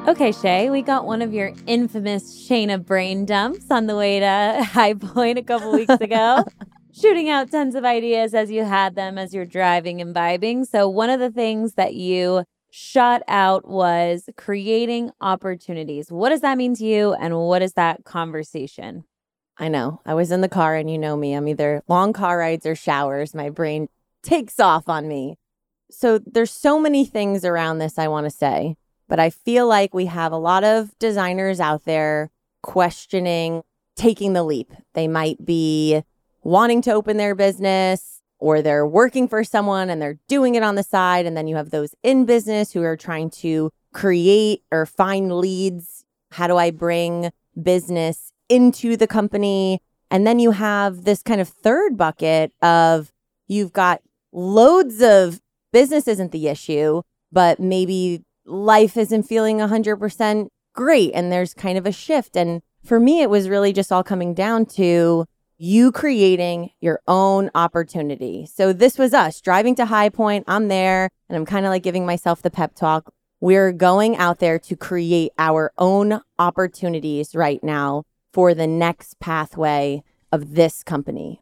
Okay, Shay, we got one of your infamous Shayna brain dumps on the way to High Point a couple weeks ago, shooting out tons of ideas as you had them as you're driving and vibing. So one of the things that you shot out was creating opportunities. What does that mean to you, and what is that conversation? I know. I was in the car, and you know me. I'm either long car rides or showers. My brain takes off on me. So there's so many things around this I want to say. But I feel like we have a lot of designers out there questioning taking the leap. They might be wanting to open their business, or they're working for someone and they're doing it on the side. And then you have those in business who are trying to create or find leads. How do I bring business into the company? And then you have this kind of third bucket of you've got loads of business isn't the issue, but maybe life isn't feeling 100% great, and there's kind of a shift. And for me, it was really just all coming down to you creating your own opportunity. So this was us driving to High Point. I'm there, and I'm kind of like giving myself the pep talk. We're going out there to create our own opportunities right now for the next pathway of this company.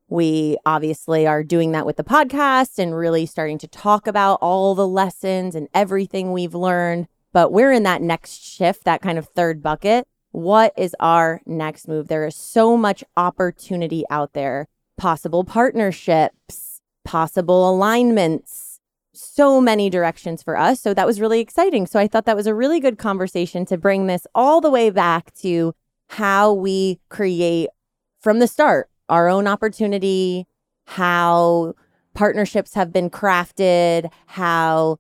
We obviously are doing that with the podcast and really starting to talk about all the lessons and everything we've learned. But we're in that next shift, that kind of third bucket. What is our next move? There is so much opportunity out there, possible partnerships, possible alignments, so many directions for us. So that was really exciting. So I thought that was a really good conversation to bring this all the way back to how we create from the start our own opportunity, how partnerships have been crafted, how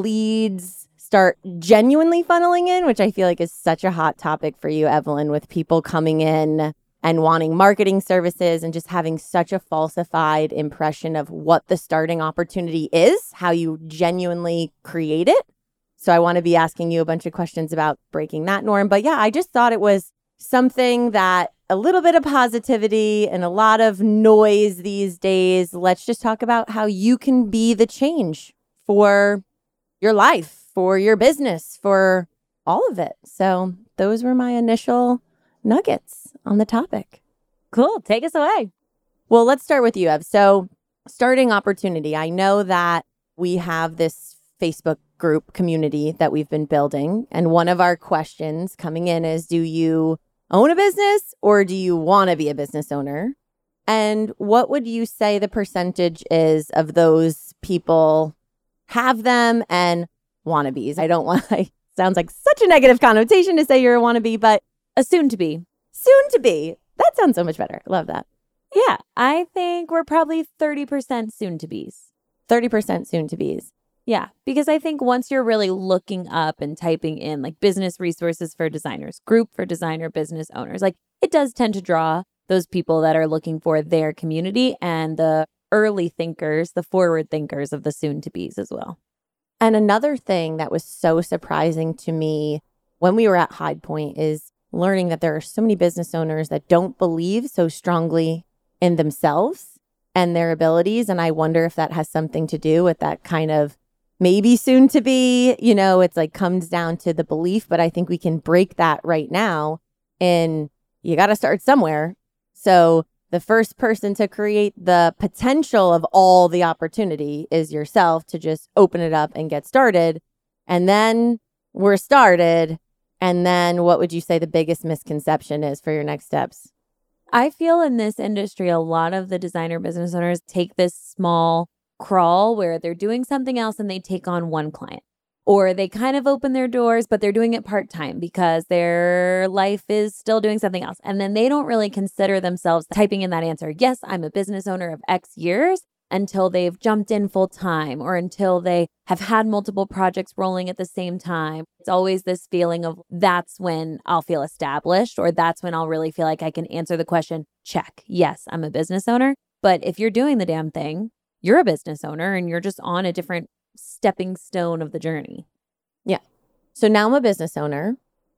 leads start genuinely funneling in, which I feel like is such a hot topic for you, Evelyn, with people coming in and wanting marketing services and just having such a falsified impression of what the starting opportunity is, how you genuinely create it. So I want to be asking you a bunch of questions about breaking that norm. But yeah, I just thought it was something that a little bit of positivity and a lot of noise these days. Let's just talk about how you can be the change for your life, for your business, for all of it. So those were my initial nuggets on the topic. Cool. Take us away. Well, let's start with you, Ev. So starting opportunity. I know that we have this Facebook group community that we've been building. And one of our questions coming in is, do you own a business or do you want to be a business owner? And what would you say the percentage is of those people have them and wannabes? I don't want sounds like such a negative connotation to say you're a wannabe, but A soon to be. soon to be. That sounds so much better. Love that. Yeah, I think we're probably 30% soon to be's. 30% soon to be's. Yeah, because I think once you're really looking up and typing in like business resources for designers, group for designer business owners, like it does tend to draw those people that are looking for their community and the early thinkers, the forward thinkers of the soon to be's as well. And another thing that was so surprising to me when we were at High Point is learning that there are so many business owners that don't believe so strongly in themselves and their abilities. And I wonder if that has something to do with that kind of maybe soon to be, it's like comes down to the belief, but I think we can break that right now. And you got to start somewhere. So the first person to create the potential of all the opportunity is yourself, to just open it up and get started. And then we're started. And then what would you say the biggest misconception is for your next steps? I feel in this industry, a lot of the designer business owners take this small crawl where they're doing something else and they take on one client, or they kind of open their doors, but they're doing it part-time because their life is still doing something else. And then they don't really consider themselves typing in that answer, yes, I'm a business owner of X years, until they've jumped in full time or until they have had multiple projects rolling at the same time. It's always this feeling of that's when I'll feel established, or that's when I'll really feel like I can answer the question, check, yes, I'm a business owner. But if you're doing the damn thing, you're a business owner and you're just on a different stepping stone of the journey. Yeah. So now I'm a business owner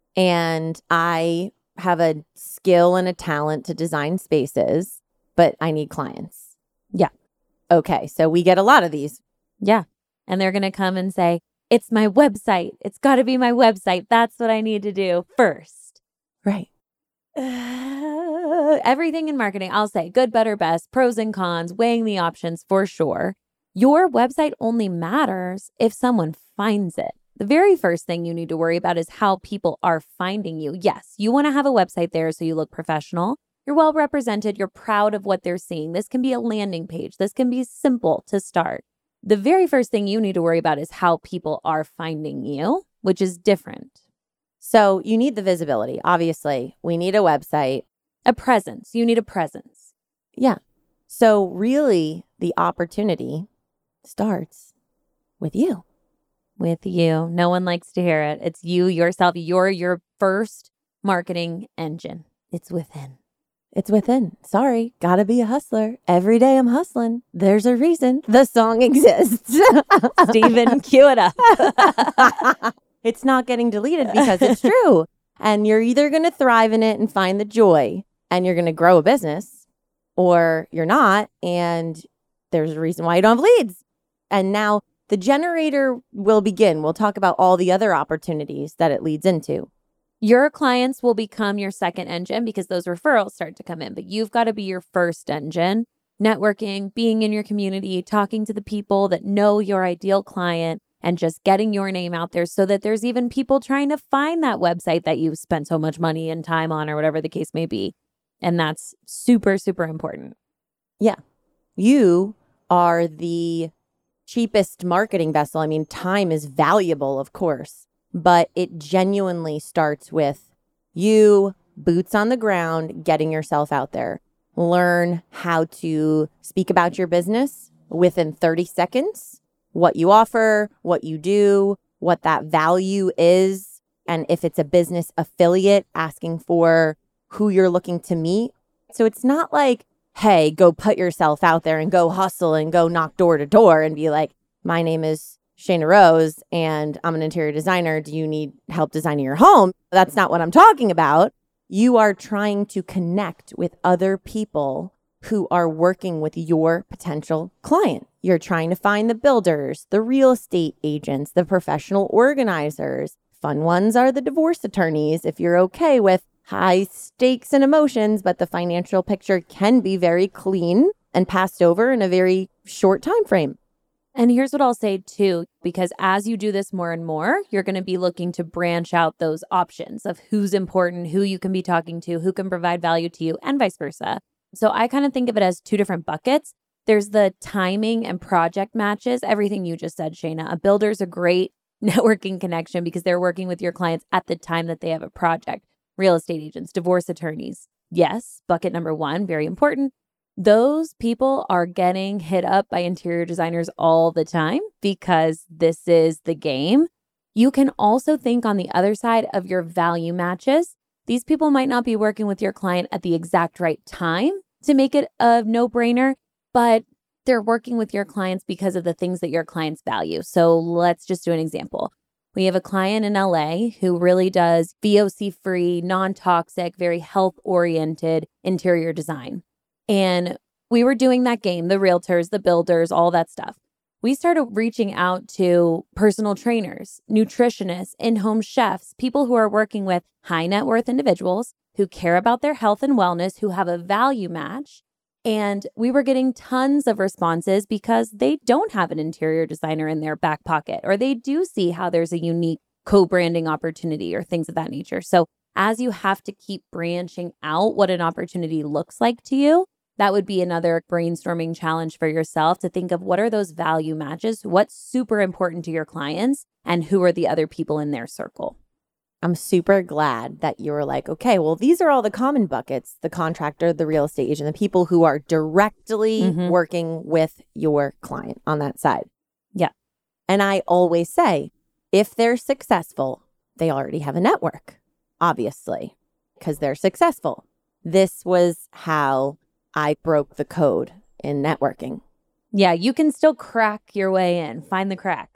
and I have a skill and a talent to design spaces, but I need clients. Yeah. Okay. So we get a lot of these. Yeah. And they're going to come and say, It's my website. It's got to be my website. That's what I need to do first. Right. Everything in marketing, I'll say good, better, best, pros and cons, weighing the options for sure. Your website only matters if someone finds it. The very first thing you need to worry about is how people are finding you. Yes, you want to have a website there so you look professional. You're well represented. You're proud of what they're seeing. This can be a landing page. This can be simple to start. The very first thing you need to worry about is how people are finding you, which is different. So you need the visibility. Obviously, we need a website. A presence. You need a presence. Yeah. So really, the opportunity starts with you. With you. No one likes to hear it. It's you, yourself. You're your first marketing engine. It's within. It's within. Sorry, gotta be a hustler. Every day I'm hustling. There's a reason the song exists. Stephen, cue it up. It's not getting deleted because it's true. And you're either going to thrive in it and find the joy and you're going to grow a business, or you're not. And there's a reason why you don't have leads. And now the generator will begin. We'll talk about all the other opportunities that it leads into. Your clients will become your second engine because those referrals start to come in, but you've got to be your first engine. Networking, being in your community, talking to the people that know your ideal client, and just getting your name out there so that there's even people trying to find that website that you've spent so much money and time on, or whatever the case may be. And that's super, super important. Yeah. You are the cheapest marketing vessel. I mean, time is valuable, of course, but it genuinely starts with you, boots on the ground, getting yourself out there. Learn how to speak about your business within 30 seconds, what you offer, what you do, what that value is. And if it's a business affiliate, asking for who you're looking to meet. So it's not like, hey, go put yourself out there and go hustle and go knock door to door and be like, my name is Shana Rose and I'm an interior designer. Do you need help designing your home? That's not what I'm talking about. You are trying to connect with other people who are working with your potential client. You're trying to find the builders, the real estate agents, the professional organizers. Fun ones are the divorce attorneys if you're okay with high stakes and emotions, but the financial picture can be very clean and passed over in a very short time frame. And here's what I'll say too, because as you do this more and more, you're going to be looking to branch out those options of who's important, who you can be talking to, who can provide value to you, and vice versa. So I kind of think of it as two different buckets. There's the timing and project matches, everything you just said, Shana. A builder's a great networking connection because they're working with your clients at the time that they have a project. Real estate agents, divorce attorneys. Yes, bucket number one, very important. Those people are getting hit up by interior designers all the time because this is the game. You can also think on the other side of your value matches. These people might not be working with your client at the exact right time to make it a no-brainer, but they're working with your clients because of the things that your clients value. So let's just do an example. We have a client in LA who really does VOC-free, non-toxic, very health-oriented interior design. And we were doing that game, the realtors, the builders, all that stuff. We started reaching out to personal trainers, nutritionists, in-home chefs, people who are working with high net worth individuals who care about their health and wellness, who have a value match. And we were getting tons of responses because they don't have an interior designer in their back pocket, or they do see how there's a unique co-branding opportunity or things of that nature. So as you have to keep branching out what an opportunity looks like to you, that would be another brainstorming challenge for yourself to think of what are those value matches, what's super important to your clients, and who are the other people in their circle. I'm super glad that you were like, okay, well, these are all the common buckets, the contractor, the real estate agent, the people who are directly working with your client on that side. Yeah. And I always say, if they're successful, they already have a network, obviously, because they're successful. This was how I broke the code in networking. Yeah, you can still crack your way in, find the crack.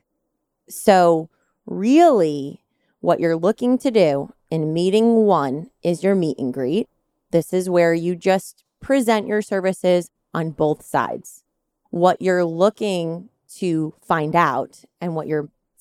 So really, what you're looking to do in meeting one is your meet and greet. This is where you just present your services on both sides. What you're looking to find out and what you're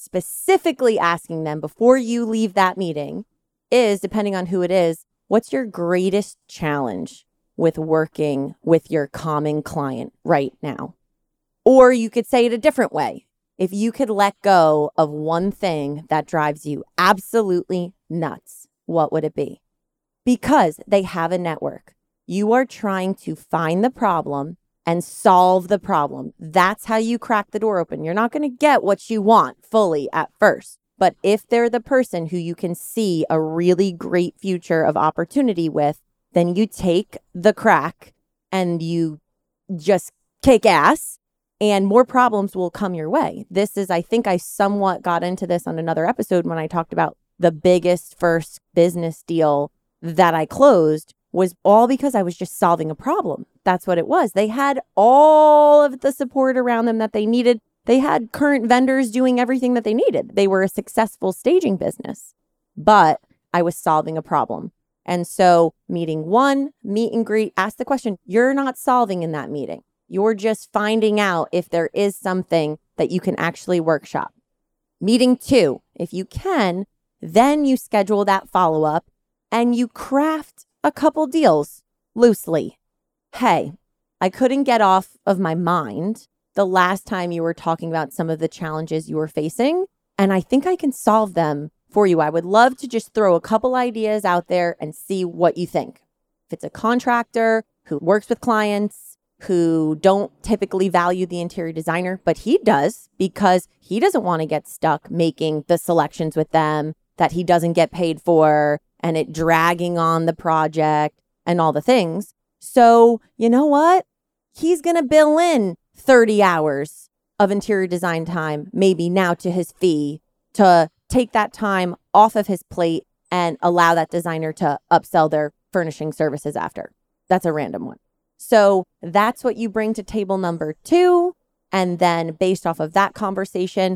specifically asking them before you leave that meeting is, depending on who it is, what's your greatest challenge with working with your common client right now? Or you could say it a different way. If you could let go of one thing that drives you absolutely nuts, what would it be? Because they have a network. You are trying to find the problem and solve the problem. That's how you crack the door open. You're not going to get what you want fully at first. But if they're the person who you can see a really great future of opportunity with, then you take the crack and you just kick ass and more problems will come your way. This is, I think I somewhat got into this on another episode when I talked about the biggest first business deal that I closed was all because I was just solving a problem. That's what it was. They had all of the support around them that they needed. They had current vendors doing everything that they needed. They were a successful staging business, but I was solving a problem. And so meeting one, meet and greet, ask the question, you're not solving in that meeting. You're just finding out if there is something that you can actually workshop. Meeting two, if you can, then you schedule that follow-up and you craft a couple deals loosely. Hey, I couldn't get off of my mind the last time you were talking about some of the challenges you were facing, and I think I can solve them for you. I would love to just throw a couple ideas out there and see what you think. If it's a contractor who works with clients who don't typically value the interior designer, but he does because he doesn't want to get stuck making the selections with them that he doesn't get paid for and it dragging on the project and all the things. So you know what? He's going to bill in 30 hours of interior design time, maybe now to his fee, to take that time off of his plate and allow that designer to upsell their furnishing services after. That's a random one. So that's what you bring to table number two. And then based off of that conversation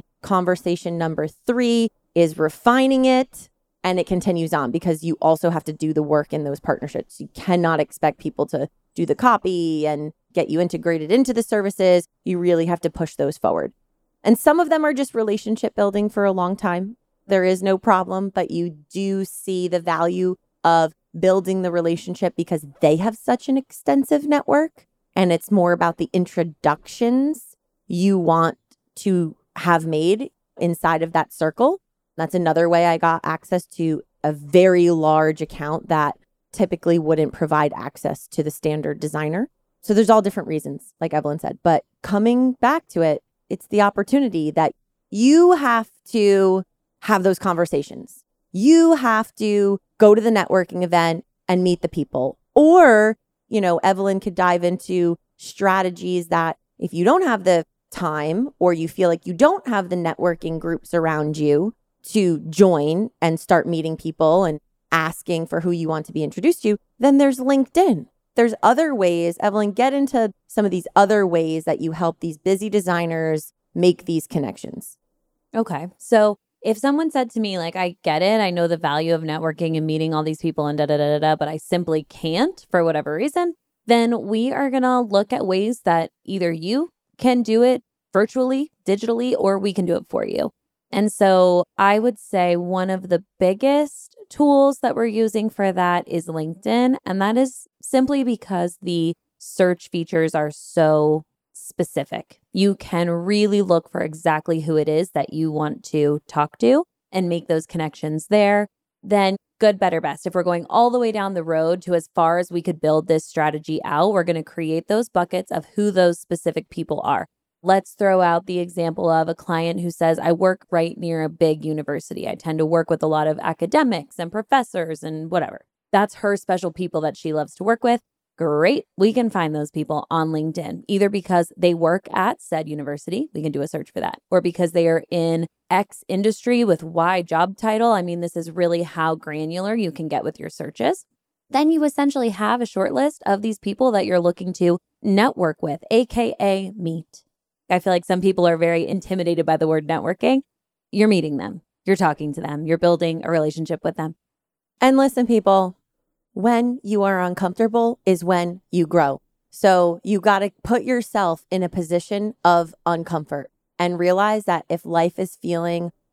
number three is refining it. And it continues on because you also have to do the work in those partnerships. You cannot expect people to do the copy and get you integrated into the services. You really have to push those forward. And some of them are just relationship building for a long time. There is no problem, but you do see the value of building the relationship because they have such an extensive network. And it's more about the introductions you want to have made inside of that circle. That's another way I got access to a very large account that typically wouldn't provide access to the standard designer. So there's all different reasons, like Evelyn said. But coming back to it, it's the opportunity that you have to have those conversations. You have to go to the networking event and meet the people. Or, Evelyn could dive into strategies that if you don't have the time or you feel like you don't have the networking groups around you to join and start meeting people and asking for who you want to be introduced to, then there's LinkedIn. There's other ways. Evelyn, get into some of these other ways that you help these busy designers make these connections. Okay. So if someone said to me, like, I get it, I know the value of networking and meeting all these people and but I simply can't for whatever reason, then we are going to look at ways that either you can do it virtually, digitally, or we can do it for you. And so I would say one of the biggest tools that we're using for that is LinkedIn. And that is simply because the search features are so specific. You can really look for exactly who it is that you want to talk to and make those connections there. Then good, better, best. If we're going all the way down the road to as far as we could build this strategy out, we're going to create those buckets of who those specific people are. Let's throw out the example of a client who says, I work right near a big university. I tend to work with a lot of academics and professors and whatever. That's her special people that she loves to work with. Great. We can find those people on LinkedIn, either because they work at said university. We can do a search for that. Or because they are in X industry with Y job title. I mean, this is really how granular you can get with your searches. Then you essentially have a short list of these people that you're looking to network with, AKA meet. I feel like some people are very intimidated by the word networking. You're meeting them. You're talking to them. You're building a relationship with them. And listen, people, when you are uncomfortable is when you grow. So you got to put yourself in a position of uncomfort and realize that if life is feeling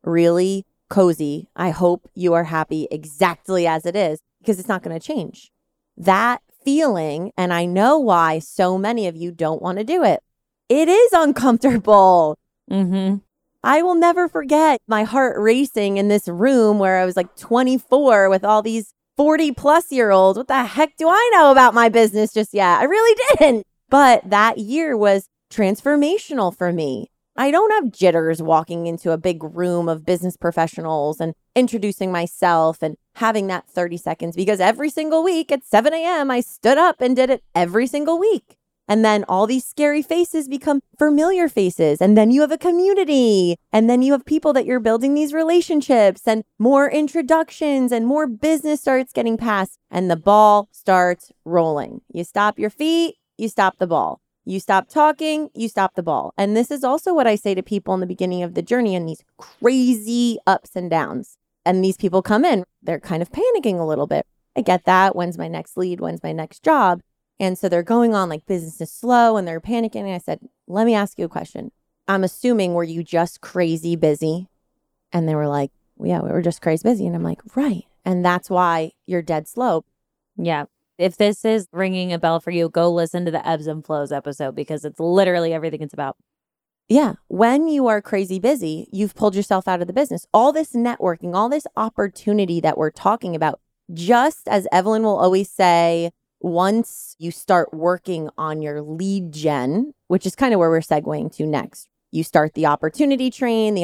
really cozy. I hope you are happy exactly as it is because it's not going to change. That feeling, and I know why so many of you don't want to do it. It is uncomfortable. Mm-hmm. I will never forget my heart racing in this room where I was like 24 with all these 40-plus-year-olds. What the heck do I know about my business just yet? I really didn't. But that year was transformational for me. I don't have jitters walking into a big room of business professionals and introducing myself and having that 30 seconds because every single week at 7 a.m. I stood up and did it every single week. And then all these scary faces become familiar faces. And then you have a community. And then you have people that you're building these relationships and more introductions and more business starts getting passed. And the ball starts rolling. You stop your feet, you stop the ball. You stop talking, you stop the ball. And this is also what I say to people in the beginning of the journey in these crazy ups and downs. And these people come in, they're kind of panicking a little bit. I get that. When's my next lead? When's my next job? And so they're going on like business is slow and they're panicking. And I said, let me ask you a question. I'm assuming, were you just crazy busy? And they were like, well, yeah, we were just crazy busy. And I'm like, right. And that's why you're dead slow. Yeah. If this is ringing a bell for you, go listen to the Ebbs and Flows episode because it's literally everything it's about. Yeah. When you are crazy busy, you've pulled yourself out of the business. All this networking, all this opportunity that we're talking about, just as Evelyn will always say, once you start working on your lead gen, which is kind of where we're segueing to next, you start the opportunity train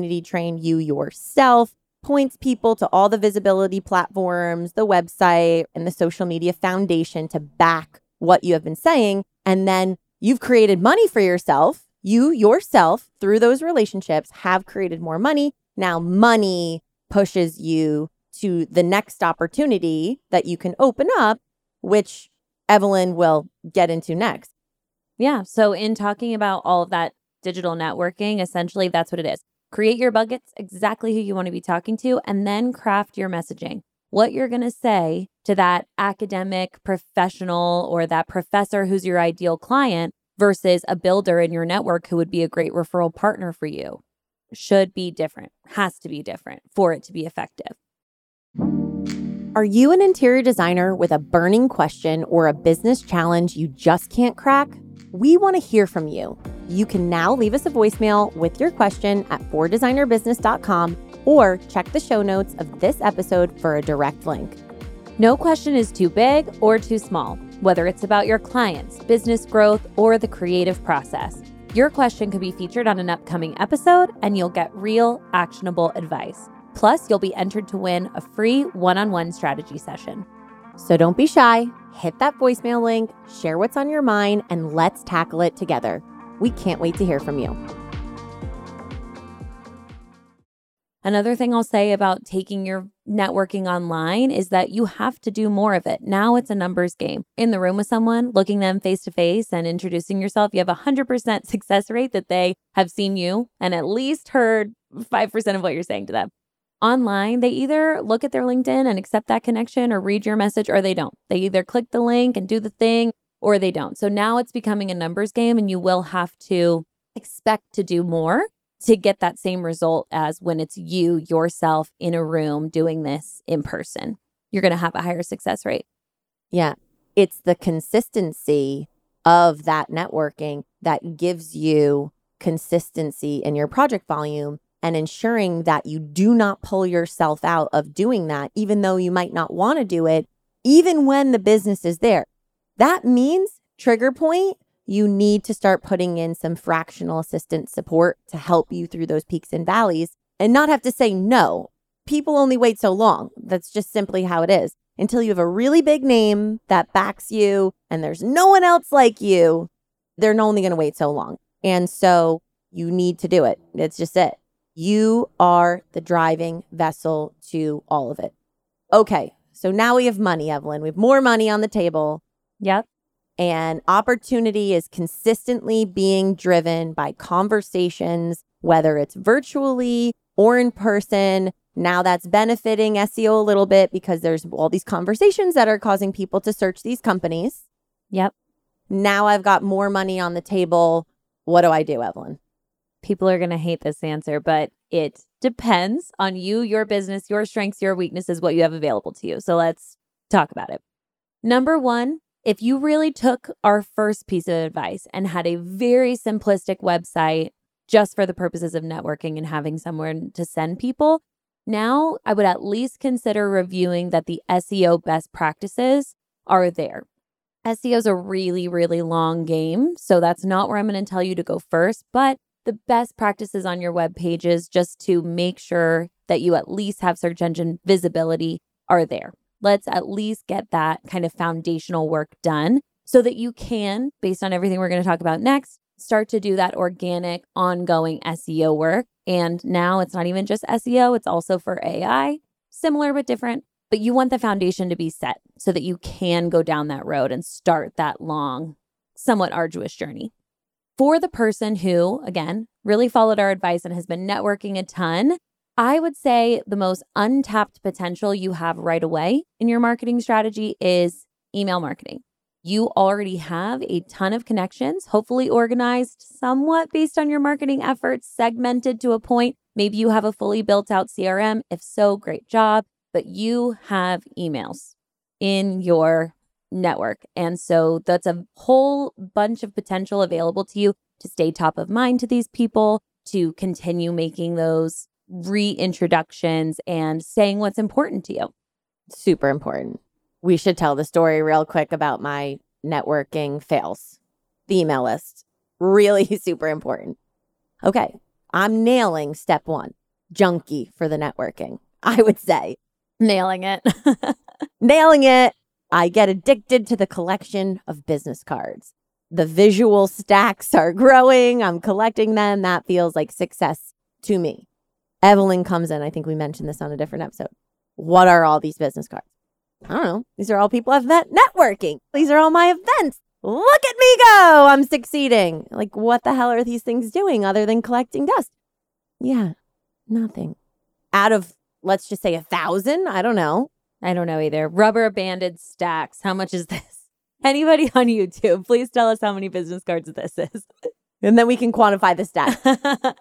you yourself points people to all the visibility platforms, the website, and the social media foundation to back what you have been saying. And then you've created money for yourself. You yourself, through those relationships, have created more money. Now money pushes you to the next opportunity that you can open up, which Evelyn will get into next. Yeah. So in talking about all of that digital networking, essentially that's what it is. Create your buckets, exactly who you want to be talking to, and then craft your messaging. What you're going to say to that academic professional or that professor who's your ideal client versus a builder in your network who would be a great referral partner for you should be different, has to be different for it to be effective. Are you an interior designer with a burning question or a business challenge you just can't crack? We want to hear from you. You can now leave us a voicemail with your question at fordesignerbusiness.com or check the show notes of this episode for a direct link. No question is too big or too small, whether it's about your clients, business growth, or the creative process. Your question could be featured on an upcoming episode and you'll get real, actionable advice. Plus, you'll be entered to win a free one-on-one strategy session. So don't be shy. Hit that voicemail link, share what's on your mind, and let's tackle it together. We can't wait to hear from you. Another thing I'll say about taking your networking online is that you have to do more of it. Now it's a numbers game. In the room with someone, looking them face to face and introducing yourself, you have a 100% success rate that they have seen you and at least heard 5% of what you're saying to them. Online, they either look at their LinkedIn and accept that connection or read your message, or they don't. They either click the link and do the thing, or they don't. So now it's becoming a numbers game, and you will have to expect to do more to get that same result as when it's you yourself in a room doing this in person. You're going to have a higher success rate. Yeah. It's the consistency of that networking that gives you consistency in your project volume and ensuring that you do not pull yourself out of doing that, even though you might not want to do it, even when the business is there. That means, trigger point, you need to start putting in some fractional assistant support to help you through those peaks and valleys and not have to say no. People only wait so long. That's just simply how it is. Until you have a really big name that backs you and there's no one else like you, they're only going to wait so long. And so you need to do it. It's just it. You are the driving vessel to all of it. Okay, so now we have money, Evelyn. We have more money on the table. Yep. And opportunity is consistently being driven by conversations, whether it's virtually or in person. Now that's benefiting SEO a little bit because there's all these conversations that are causing people to search these companies. Yep. Now I've got more money on the table. What do I do, Evelyn? People are going to hate this answer, but It depends on you, your business, your strengths, your weaknesses, what you have available to you. So let's talk about it. Number one, if you really took our first piece of advice and had a very simplistic website just for the purposes of networking and having somewhere to send people, now I would at least consider reviewing that the SEO best practices are there. SEO is a really, really long game, so that's not where I'm going to tell you to go first, but the best practices on your web pages just to make sure that you at least have search engine visibility are there. Let's at least get that kind of foundational work done so that you can, based on everything we're going to talk about next, start to do that organic, ongoing SEO work. And now it's not even just SEO, it's also for AI, similar but different. But you want the foundation to be set so that you can go down that road and start that long, somewhat arduous journey. For the person who, again, really followed our advice and has been networking a ton, I would say the most untapped potential you have right away in your marketing strategy is email marketing. You already have a ton of connections, hopefully organized somewhat based on your marketing efforts, segmented to a point. Maybe you have a fully built out CRM. If so, great job. But you have emails in your network. And so that's a whole bunch of potential available to you to stay top of mind to these people, to continue making those reintroductions and saying what's important to you. Super important. We should tell the story real quick about my networking fails. The email list. Really super important. Okay. I'm nailing step one. Junkie for the networking, I would say. Nailing it. Nailing it. I get addicted to the collection of business cards. The visual stacks are growing. I'm collecting them. That feels like success to me. Evelyn comes in. I think we mentioned this on a different episode. What are all these business cards? I don't know. These are all people I've met networking. These are all my events. Look at me go. I'm succeeding. Like, what the hell are these things doing other than collecting dust? Yeah, nothing. Out of, let's just say 1,000. I don't know. I don't know either. Rubber banded stacks. How much is this? Anybody on YouTube, please tell us how many business cards this is. And then we can quantify the stack.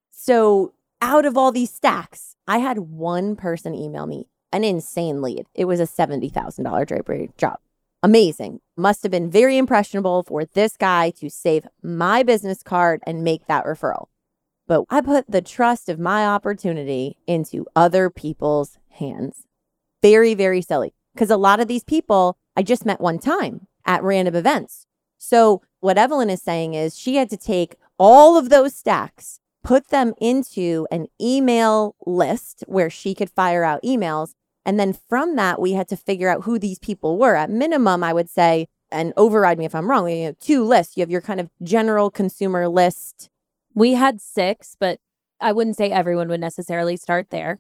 So out of all these stacks, I had one person email me an insane lead. It was a $70,000 drapery job. Amazing. Must have been very impressionable for this guy to save my business card and make that referral. But I put the trust of my opportunity into other people's hands. Very, very silly. Because a lot of these people I just met one time at random events. So what Evelyn is saying is she had to take all of those stacks, put them into an email list where she could fire out emails. And then from that, we had to figure out who these people were. At minimum, I would say, and override me if I'm wrong, we have 2 lists. You have your kind of general consumer list. We had 6, but I wouldn't say everyone would necessarily start there.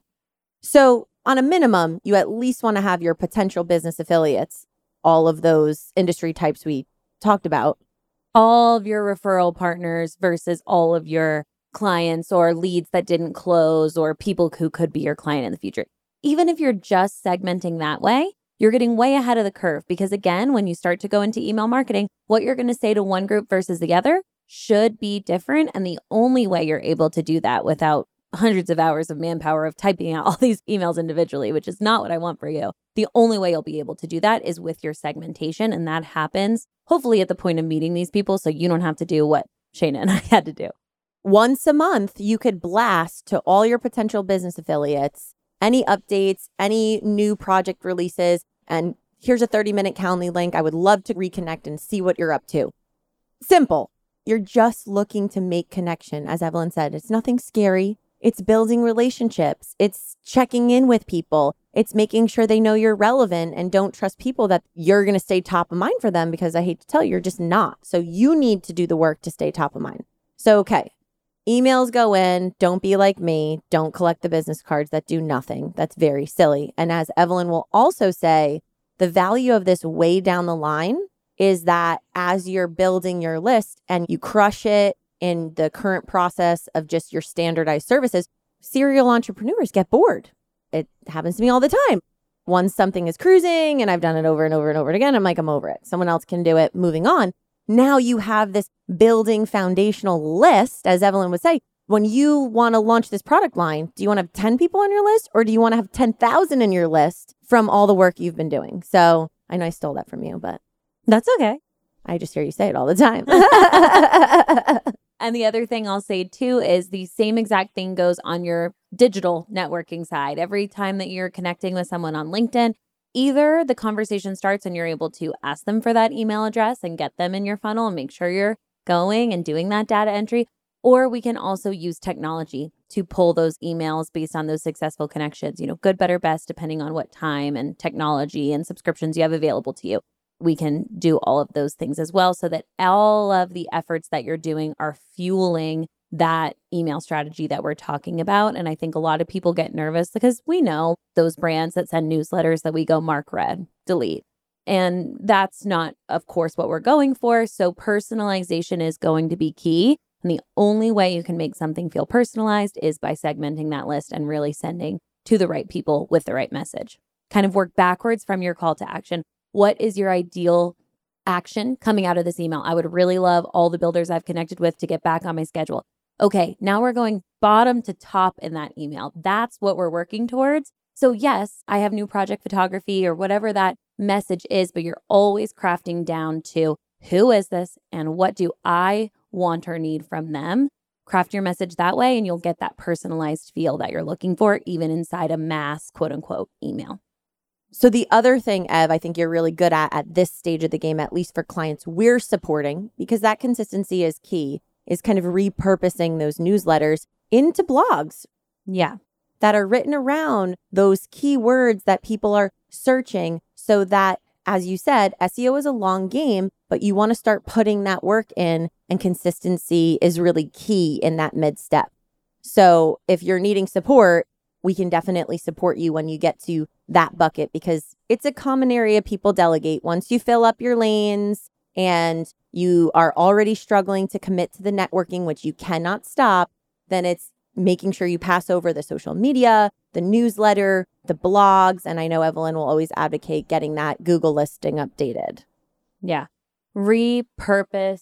So on a minimum, you at least want to have your potential business affiliates, all of those industry types we talked about. All of your referral partners versus all of your clients or leads that didn't close or people who could be your client in the future. Even if you're just segmenting that way, you're getting way ahead of the curve because again, when you start to go into email marketing, what you're going to say to one group versus the other should be different. And the only way you're able to do that without hundreds of hours of manpower of typing out all these emails individually, which is not what I want for you. The only way you'll be able to do that is with your segmentation. And that happens hopefully at the point of meeting these people. So you don't have to do what Shayna and I had to do. Once a month, you could blast to all your potential business affiliates any updates, any new project releases, and here's a 30-minute Calendly link. I would love to reconnect and see what you're up to. Simple. You're just looking to make connection. As Evelyn said, it's nothing scary. It's building relationships. It's checking in with people. It's making sure they know you're relevant and don't trust people that you're going to stay top of mind for them because I hate to tell you, you're just not. So you need to do the work to stay top of mind. So, okay. Emails go in. Don't be like me. Don't collect the business cards that do nothing. That's very silly. And as Evelyn will also say, the value of this way down the line is that as you're building your list and you crush it in the current process of just your standardized services, serial entrepreneurs get bored. It happens to me all the time. Once something is cruising and I've done it over and over and over again, I'm like, I'm over it. Someone else can do it. Moving on. Now you have this building foundational list, as Evelyn would say, when you want to launch this product line, do you want to have 10 people on your list or do you want to have 10,000 in your list from all the work you've been doing? So I know I stole that from you, but that's okay. I just hear you say it all the time. And the other thing I'll say too is the same exact thing goes on your digital networking side. Every time that you're connecting with someone on LinkedIn, either the conversation starts and you're able to ask them for that email address and get them in your funnel and make sure you're going and doing that data entry. Or we can also use technology to pull those emails based on those successful connections, good, better, best, depending on what time and technology and subscriptions you have available to you. We can do all of those things as well so that all of the efforts that you're doing are fueling that email strategy that we're talking about. And I think a lot of people get nervous because we know those brands that send newsletters that we go mark read, delete. And that's not, of course, what we're going for. So personalization is going to be key. And the only way you can make something feel personalized is by segmenting that list and really sending to the right people with the right message. Kind of work backwards from your call to action. What is your ideal action coming out of this email? I would really love all the builders I've connected with to get back on my schedule. Okay, now we're going bottom to top in that email. That's what we're working towards. So yes, I have new project photography or whatever that message is, but you're always crafting down to who is this and what do I want or need from them? Craft your message that way and you'll get that personalized feel that you're looking for, even inside a mass quote unquote email. So the other thing, Ev, I think you're really good at this stage of the game, at least for clients we're supporting, because that consistency is key, is kind of repurposing those newsletters into blogs. Yeah. That are written around those keywords that people are searching so that, as you said, SEO is a long game, but you want to start putting that work in and consistency is really key in that mid step. So if you're needing support, we can definitely support you when you get to that bucket because it's a common area people delegate. Once you fill up your lanes and you are already struggling to commit to the networking, which you cannot stop, then it's making sure you pass over the social media, the newsletter, the blogs. And I know Evelyn will always advocate getting that Google listing updated. Yeah. Repurpose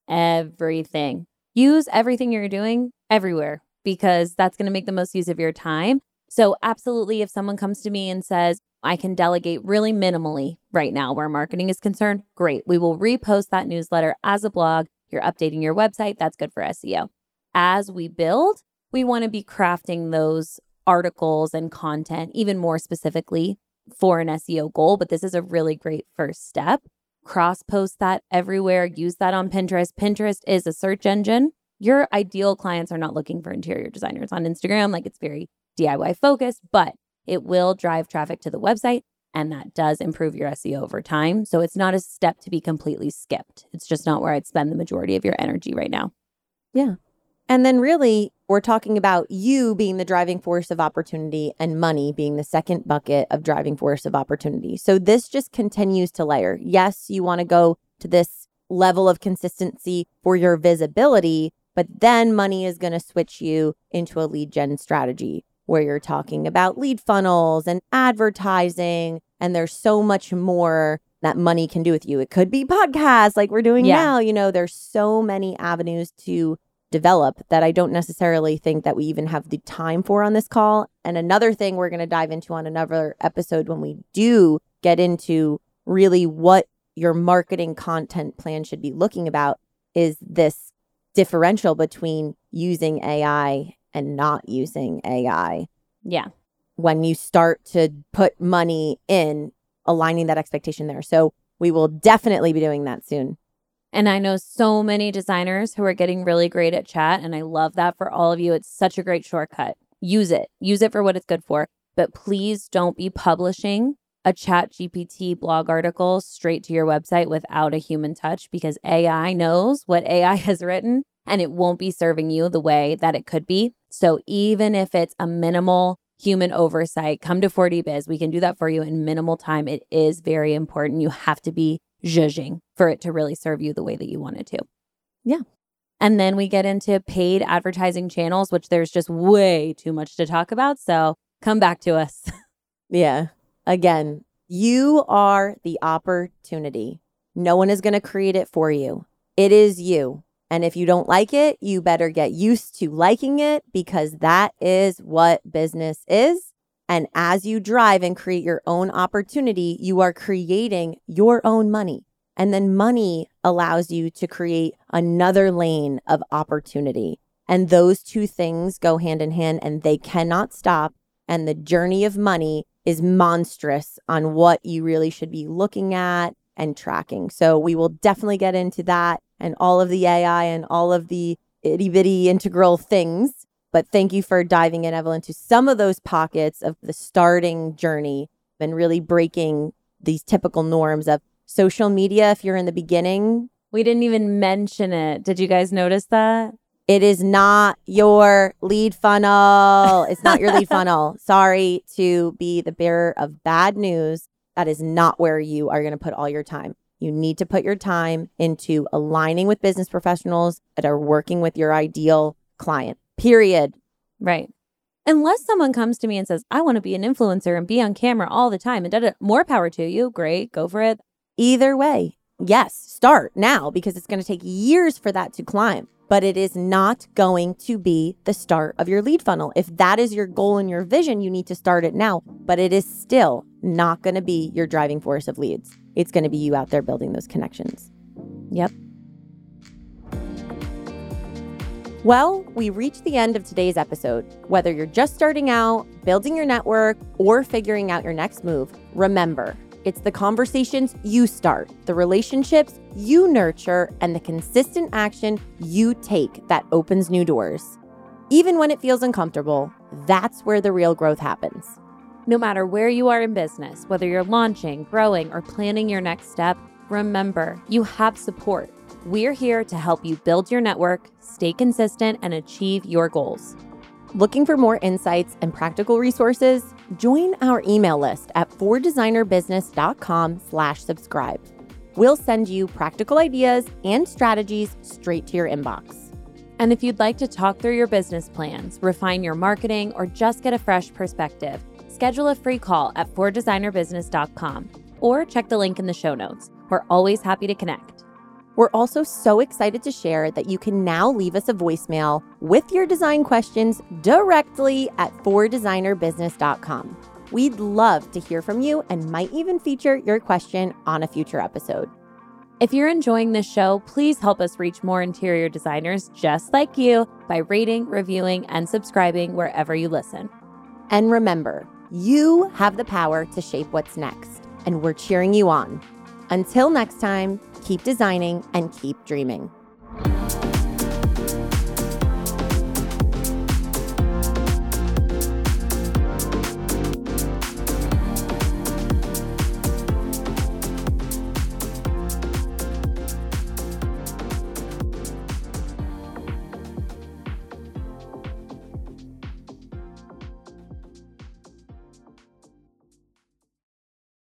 everything. Use everything you're doing everywhere because that's going to make the most use of your time. So absolutely, if someone comes to me and says, I can delegate really minimally right now where marketing is concerned, great. We will repost that newsletter as a blog. You're updating your website. That's good for SEO. As we build, we want to be crafting those articles and content even more specifically for an SEO goal. But this is a really great first step. Cross-post that everywhere. Use that on Pinterest. Pinterest is a search engine. Your ideal clients are not looking for interior designers on Instagram. Like it's very DIY focused, but it will drive traffic to the website and that does improve your SEO over time. So it's not a step to be completely skipped. It's just not where I'd spend the majority of your energy right now. Yeah. And then really, we're talking about you being the driving force of opportunity and money being the second bucket of driving force of opportunity. So this just continues to layer. Yes, you want to go to this level of consistency for your visibility, but then money is going to switch you into a lead gen strategy where you're talking about lead funnels and advertising. And there's so much more that money can do with you. It could be podcasts like we're doing now. There's so many avenues to develop that I don't necessarily think that we even have the time for on this call. And another thing we're going to dive into on another episode when we do get into really what your marketing content plan should be looking about is this differential between using AI and not using AI. Yeah. When you start to put money in, aligning that expectation there. So we will definitely be doing that soon. And I know so many designers who are getting really great at chat. And I love that for all of you. It's such a great shortcut. Use it. Use it for what it's good for. But please don't be publishing a ChatGPT blog article straight to your website without a human touch because AI knows what AI has written and it won't be serving you the way that it could be. So even if it's a minimal human oversight, come to 40Biz. We can do that for you in minimal time. It is very important. You have to be zhuzhing for it to really serve you the way that you want it to. Yeah. And then we get into paid advertising channels, which there's just way too much to talk about. So come back to us. Yeah. Again, you are the opportunity. No one is going to create it for you. It is you. And if you don't like it, you better get used to liking it, because that is what business is. And as you drive and create your own opportunity, you are creating your own money. And then money allows you to create another lane of opportunity. And those two things go hand in hand, and they cannot stop. And the journey of money is monstrous on what you really should be looking at and tracking. So we will definitely get into that and all of the AI and all of the itty bitty integral things. But thank you for diving in, Evelyn, to some of those pockets of the starting journey and really breaking these typical norms of social media. If you're in the beginning, we didn't even mention it. Did you guys notice that? It is not your lead funnel. It's not your lead funnel. Sorry to be the bearer of bad news. That is not where you are going to put all your time. You need to put your time into aligning with business professionals that are working with your ideal client, period. Right. Unless someone comes to me and says, I want to be an influencer and be on camera all the time, and more power to you. Great. Go for it. Either way, yes, start now, because it's going to take years for that to climb. But it is not going to be the start of your lead funnel. If that is your goal and your vision, you need to start it now. But it is still not going to be your driving force of leads. It's going to be you out there building those connections. Yep. Well, we reached the end of today's episode. Whether you're just starting out, building your network, or figuring out your next move, remember, it's the conversations you start, the relationships you nurture, and the consistent action you take that opens new doors. Even when it feels uncomfortable, that's where the real growth happens. No matter where you are in business, whether you're launching, growing, or planning your next step, remember, you have support. We're here to help you build your network, stay consistent, and achieve your goals. Looking for more insights and practical resources? Join our email list at fordesignerbusiness.com/subscribe. We'll send you practical ideas and strategies straight to your inbox. And if you'd like to talk through your business plans, refine your marketing, or just get a fresh perspective, schedule a free call at fordesignerbusiness.com or check the link in the show notes. We're always happy to connect. We're also so excited to share that you can now leave us a voicemail with your design questions directly at fordesignerbusiness.com. We'd love to hear from you and might even feature your question on a future episode. If you're enjoying this show, please help us reach more interior designers just like you by rating, reviewing, and subscribing wherever you listen. And remember, you have the power to shape what's next, and we're cheering you on. Until next time, keep designing and keep dreaming.